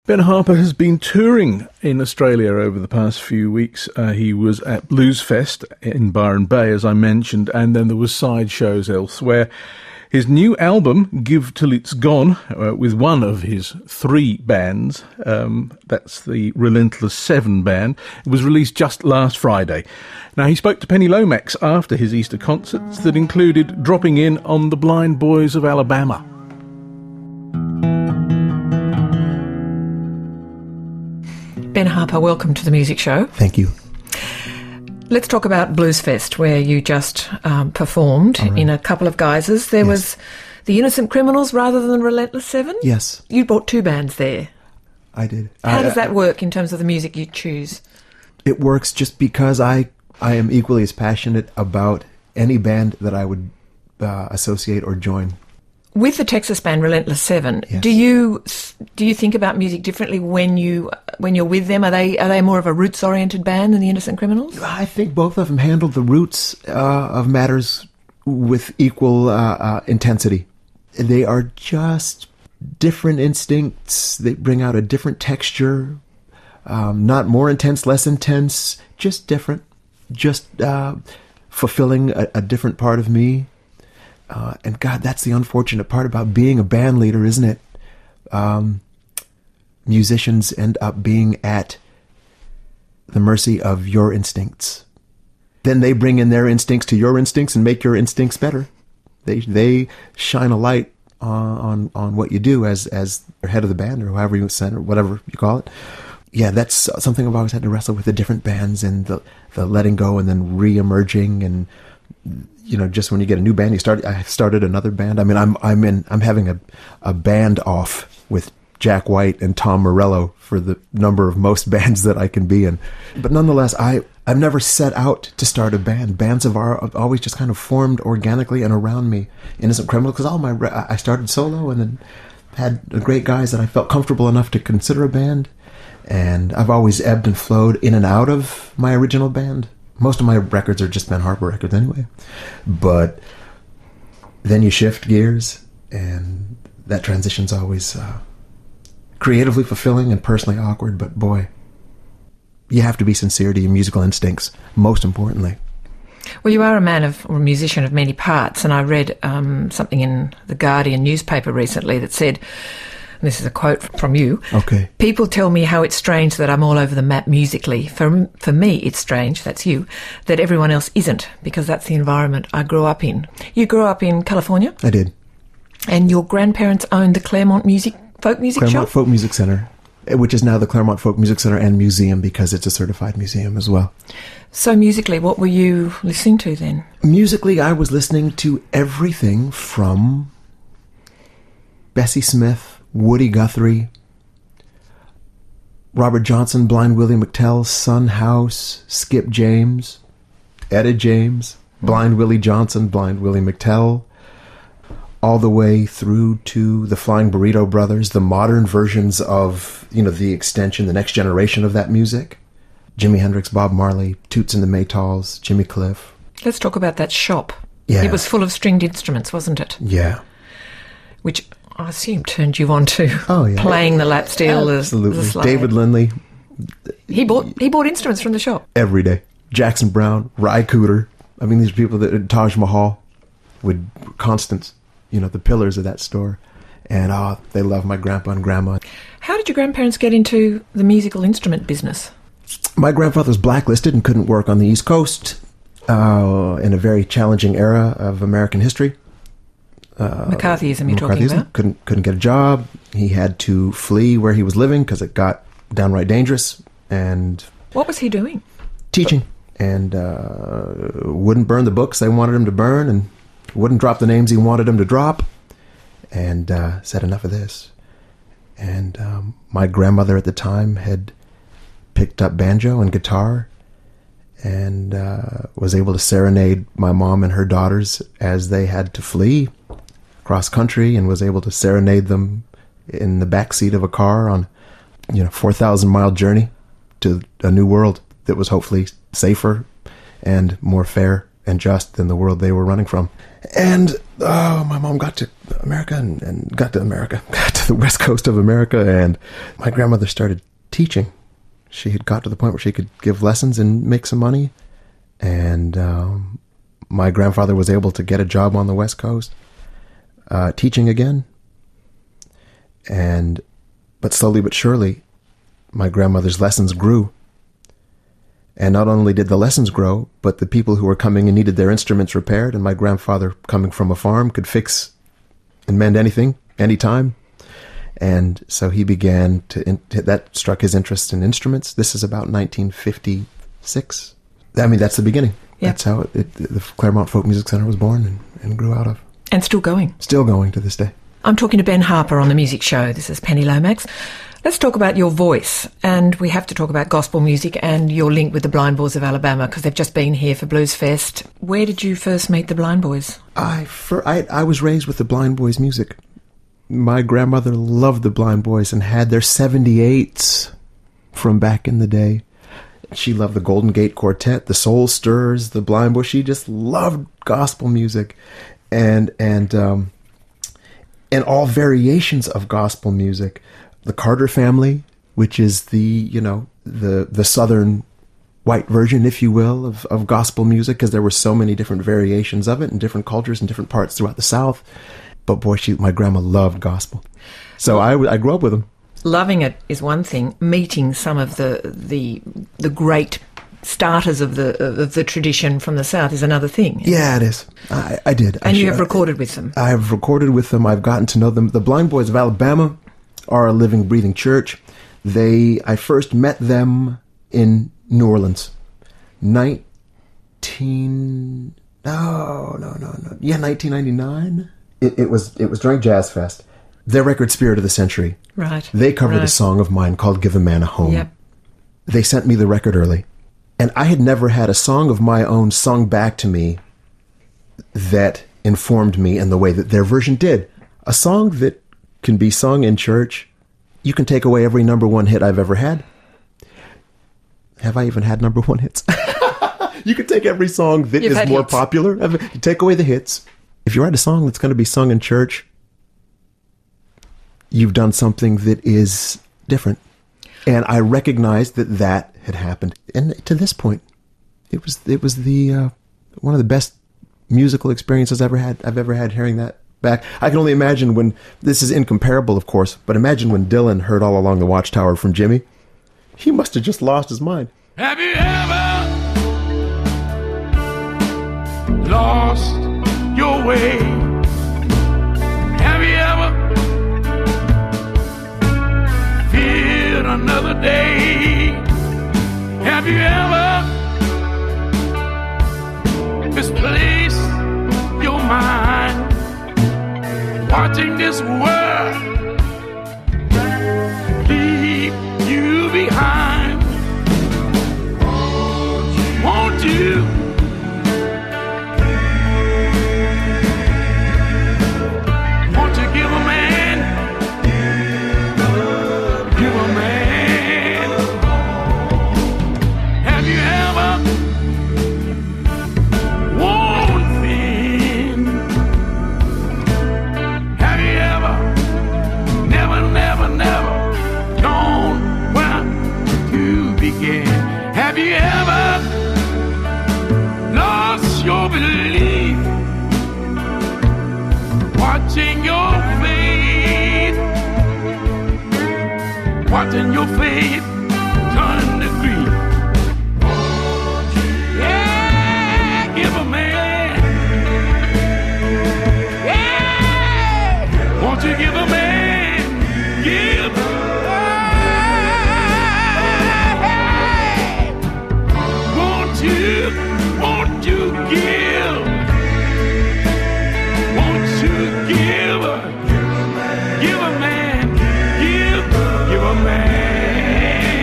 Ben Harper has been touring in Australia over the past few weeks. He was at Bluesfest in Byron Bay, as I mentioned, and then there were side shows elsewhere. His new album, Give Till It's Gone, with one of his three bands, that's the Relentless 7 band, it was released just last Friday. Now, he spoke to Penny Lomax after his Easter concerts that included dropping in on the Blind Boys of Alabama. Ben Harper, welcome to the Music Show. Thank you. Let's talk about Bluesfest, where you just performed in a couple of guises. There was the Innocent Criminals rather than Relentless 7? Yes. You brought two bands there. I did. How does that work in terms of the music you choose? It works just because I am equally as passionate about any band that I would associate or join. With the Texas band Relentless 7, yes. do you think about music differently when you're with them? Are they more of a roots oriented band than the Innocent Criminals? I think both of them handle the roots of matters with equal intensity. They are just different instincts. They bring out a different texture, not more intense, less intense, just different, just fulfilling a different part of me. And God, that's the unfortunate part about being a band leader, isn't it? Musicians end up being at the mercy of your instincts. Then they bring in their instincts to your instincts and make your instincts better. They shine a light on what you do as the head of the band, or however you send, or whatever you call it. Yeah, that's something I've always had to wrestle with, the different bands and the letting go and then re-emerging. And just when you get a new band, I started another band. I mean, I'm having a band off with Jack White and Tom Morello for the number of most bands that I can be in. But nonetheless, I've never set out to start a band. Bands have always just kind of formed organically and around me. Innocent Criminal, because I started solo and then had great guys that I felt comfortable enough to consider a band. And I've always ebbed and flowed in and out of my original band. Most of my records are just Ben Harper records anyway. But then you shift gears, and that transition's always creatively fulfilling and personally awkward. But boy, you have to be sincere to your musical instincts, most importantly. Well, you are a man or a musician of many parts, and I read something in The Guardian newspaper recently that said, and this is a quote from you. Okay. People tell me how it's strange that I'm all over the map musically. For me, it's strange, that's you, that everyone else isn't, because that's the environment I grew up in. You grew up in California? I did. And your grandparents owned the Claremont Folk Music Shop? Claremont Folk Music Center, which is now the Claremont Folk Music Center and Museum, because it's a certified museum as well. So musically, what were you listening to then? Musically, I was listening to everything from Bessie Smith, Woody Guthrie, Robert Johnson, Blind Willie McTell, Son House, Skip James, Etta James, Blind Willie Johnson, Blind Willie McTell, all the way through to the Flying Burrito Brothers, the modern versions of, the extension, the next generation of that music. Jimi Hendrix, Bob Marley, Toots and the Maytals, Jimmy Cliff. Let's talk about that shop. Yeah. It was full of stringed instruments, wasn't it? Yeah. Which I assume turned you on to yeah. Playing the lap steel. Absolutely. As a slave. David Lindley. He bought instruments from the shop. Every day. Jackson Browne, Ry Cooder. I mean, these people that Taj Mahal would constants, the pillars of that store. And they love my grandpa and grandma. How did your grandparents get into the musical instrument business? My grandfather was blacklisted and couldn't work on the East Coast in a very challenging era of American history. McCarthyism you're talking about? Couldn't get a job. He had to flee where he was living because it got downright dangerous. And what was he doing? Teaching. And wouldn't burn the books they wanted him to burn, and wouldn't drop the names he wanted him to drop. And said, enough of this. And my grandmother at the time had picked up banjo and guitar and was able to serenade my mom and her daughters as they had to flee cross country, and was able to serenade them in the backseat of a car on 4,000-mile journey to a new world that was hopefully safer and more fair and just than the world they were running from. And my mom got to America and got to the west coast of America, and my grandmother started teaching. She had got to the point where she could give lessons and make some money, and my grandfather was able to get a job on the west coast, teaching again. But slowly but surely, my grandmother's lessons grew. And not only did the lessons grow, but the people who were coming and needed their instruments repaired, and my grandfather, coming from a farm, could fix and mend anything, anytime. And so he began that struck his interest in instruments. This is about 1956. I mean, that's the beginning. Yep. That's how the Claremont Folk Music Center was born and grew out of. And still going. Still going to this day. I'm talking to Ben Harper on The Music Show. This is Penny Lomax. Let's talk about your voice, and we have to talk about gospel music and your link with the Blind Boys of Alabama, because they've just been here for Blues Fest. Where did you first meet the Blind Boys? I was raised with the Blind Boys music. My grandmother loved the Blind Boys and had their 78s from back in the day. She loved the Golden Gate Quartet, the Soul Stirrers, the Blind Boys. She just loved gospel music, and all variations of gospel music. The Carter family, which is the southern white version, if you will, of gospel music, because there were so many different variations of it in different cultures and different parts throughout the South. But boy, my grandma loved gospel. So I grew up with them. Loving it is one thing. Meeting some of the great starters of the tradition from the South is another thing. Yeah, it is. I did. And you have recorded with them. I have recorded with them. I've gotten to know them. The Blind Boys of Alabama are a living, breathing church. I first met them in New Orleans. 1999. It was during Jazz Fest. Their record, Spirit of the Century. Right. They covered a song of mine called Give a Man a Home. Yep. They sent me the record early. And I had never had a song of my own sung back to me that informed me in the way that their version did. A song that can be sung in church. You can take away every number one hit I've ever had. Have I even had number one hits? You can take every song that is more popular. You take away the hits. If you write a song that's going to be sung in church, you've done something that is different. And I recognized that had happened. And to this point, it was the one of the best musical experiences I've ever had hearing that back. I can only imagine when, this is incomparable, of course, but imagine when Dylan heard All Along the Watchtower from Jimmy. He must have just lost his mind. Have you ever lost your way? Have you ever feared another day? Have you ever misplaced your mind, watching this world leave you behind? Won't you give a man have you ever worn thin? Have you ever never known where to begin? Have you ever lost your belief, watching your faith turn to grief? Yeah, give a man. Yeah, won't you give a man? Give. Won't you give? Won't you give a man? Give a man.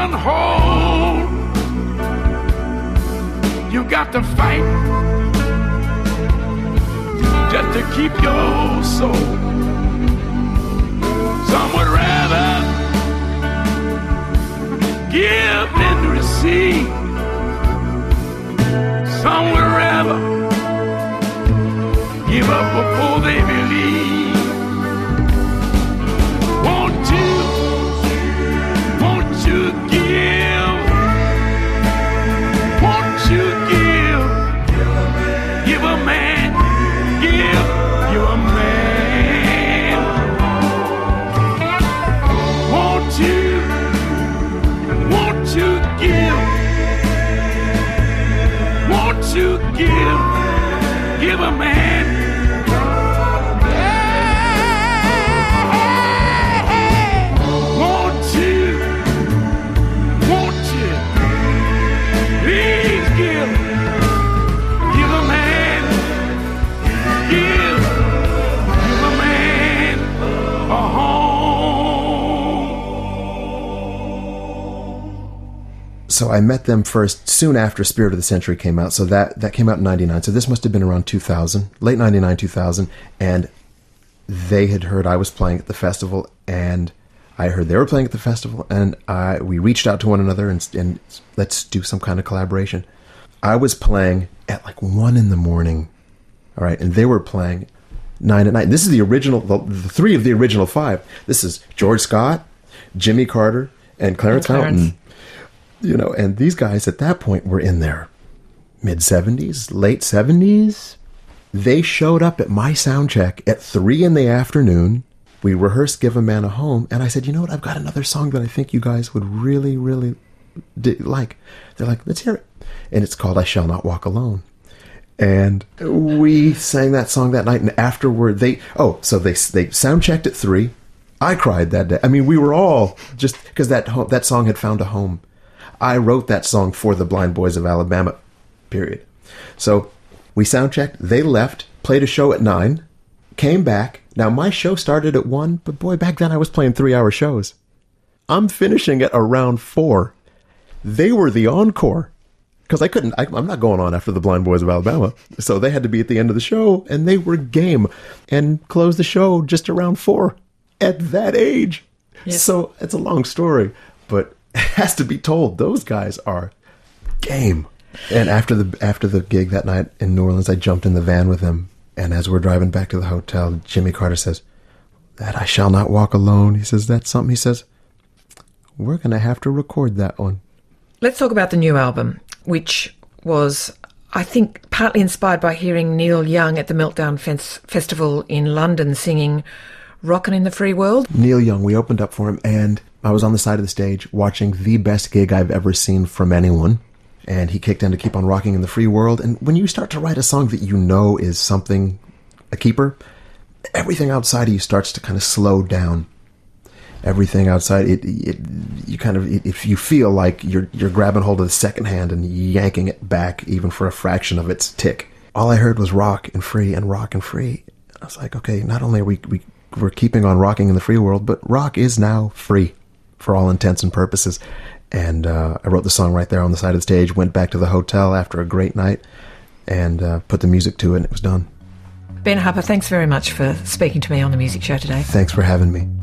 on hold. You got to fight just to keep your soul. Some would rather give than to receive. Some would rather give up before they believe. Won't you give? Won't you give? Give a man, give you a man. Won't you give? Won't you give a man? So I met them first soon after Spirit of the Century came out. So that came out in 99. So this must have been around 2000, late 99, 2000. And they had heard I was playing at the festival, and I heard they were playing at the festival, and we reached out to one another and let's do some kind of collaboration. I was playing at like 1 in the morning, all right, and they were playing 9 at night. This is the original, the three of the original five. This is George Scott, Jimmy Carter, and Clarence Fountain. You know, and these guys at that point were in their mid-70s, late 70s. They showed up at my sound check at 3 in the afternoon. We rehearsed Give a Man a Home, and I said, you know what, I've got another song that I think you guys would really, really like. They're like, let's hear it. And it's called I Shall Not Walk Alone. And we sang that song that night, and afterward, they sound checked at 3. I cried that day. I mean, we were all, just because that song had found a home. I wrote that song for the Blind Boys of Alabama, period. So we sound checked, they left, played a show at 9, came back. Now my show started at 1, but boy, back then I was playing 3-hour shows. I'm finishing at around 4. They were the encore, because I'm not going on after the Blind Boys of Alabama. So they had to be at the end of the show, and they were game, and closed the show just around 4 at that age. Yes. So it's a long story, but it has to be told. Those guys are game. And after the gig that night in New Orleans, I jumped in the van with him. And as we're driving back to the hotel, Jimmy Carter says, that I Shall Not Walk Alone. He says, that's something. He says, we're going to have to record that one. Let's talk about the new album, which was, I think, partly inspired by hearing Neil Young at the Meltdown Festival in London singing Rockin' in the Free World. Neil Young, we opened up for him, and I was on the side of the stage watching the best gig I've ever seen from anyone. And he kicked in to Keep on Rocking in the Free World. And when you start to write a song that you know is something, a keeper, everything outside of you starts to kind of slow down. Everything outside, if you feel like you're grabbing hold of the second hand and yanking it back even for a fraction of its tick. All I heard was rock and free and rock and free. I was like, okay, not only are we're keeping on rocking in the free world, but rock is now free for all intents and purposes. And I wrote the song right there on the side of the stage, went back to the hotel after a great night, and put the music to it, and it was done. Ben Harper, thanks very much for speaking to me on The Music Show today. Thanks for having me.